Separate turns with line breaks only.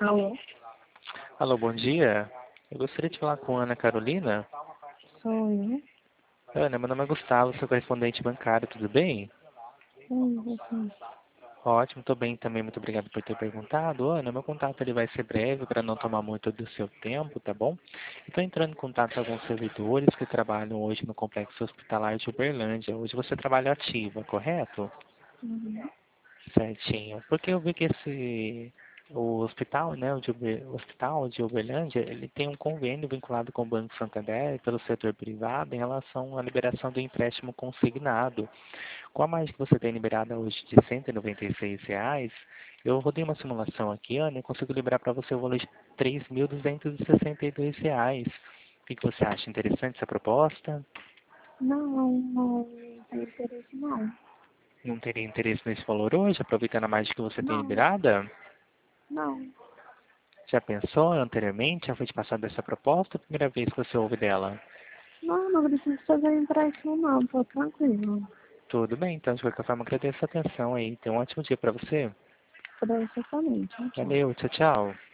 Alô,
Alô, bom dia. Eu gostaria de falar com a Ana Carolina.
sou eu.
Ana, meu nome é Gustavo, sou correspondente bancário, tudo bem?
Você.
Ótimo, estou bem também, muito obrigado por ter perguntado. Ana, meu contato ele vai ser breve para não tomar muito do seu tempo, tá bom? Estou entrando em contato com alguns servidores que trabalham hoje no Complexo Hospitalar de Uberlândia. Hoje você trabalha ativa, correto?
Uhum.
Certinho. Porque eu vi que o hospital, né, o hospital de Uberlândia, ele tem um convênio vinculado com o Banco Santander pelo setor privado em relação à liberação do empréstimo consignado. Com a margem que você tem liberada hoje de R$ 196, eu rodei uma simulação aqui, Ana, e consigo liberar para você o valor de R$ 3.262. O que você acha interessante essa proposta?
Não tem interesse não.
Não teria interesse nesse valor hoje, aproveitando a margem que você tem
Não,
liberada?
não.
Já pensou anteriormente? Já foi te passada essa proposta ou é a primeira vez que você ouve dela?
Não preciso fazer empréstimo não, tô tranquilo.
Tudo bem, então de qualquer forma agradeço a atenção aí. Tenha um ótimo dia para você.
Pra você também, tchau, tchau.
Valeu, tchau, tchau.